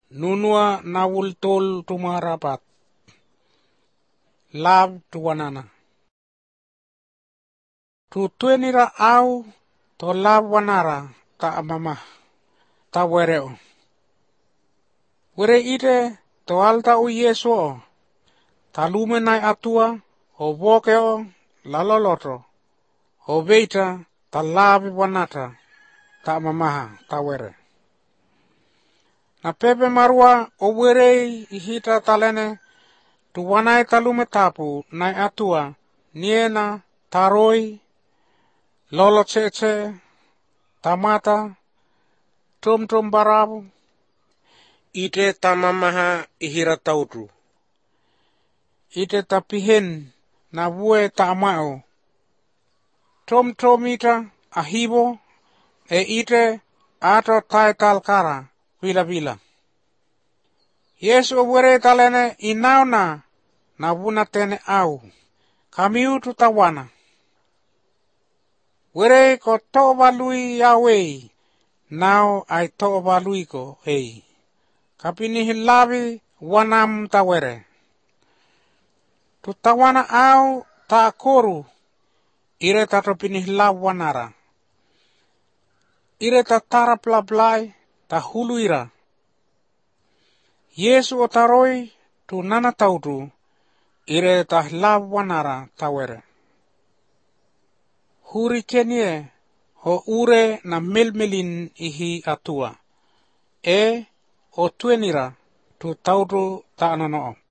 nunua nawul tol tumarapat. Lab tuwanana. Tu tuenira au to lab wanara ta amama ta wereo. Were ite to alta u Yesu ta lumenai atua o bokeo laloloto o beita ta labi wanata ta mamaha ta were. Na pepe marua o werei ihita talene tu wanai talume tapu nai atua niena taroi lolo cece tamata tom barabu ite tamamaha ihira tautu. Ite tapihen na vue tamao. Tom ita ahibo e ite ato tai talkara bila. Yesu were talene inauna na vuna tene au. Kamiu tutawana. Were ko toba lui Yahweh. Now I toba lui ko ei. Kapini hilabi wanam tawere. Tutawana au ta koru. Ire tato pini hilab wanara. Ire tatara plablai ta huluira. Yesu otaroi tu nana tautu. Ire ta hilab wanara tawere. Huri kenie ho ure na melmelin ihi atua. O tuenira tu tautu ta ananoo.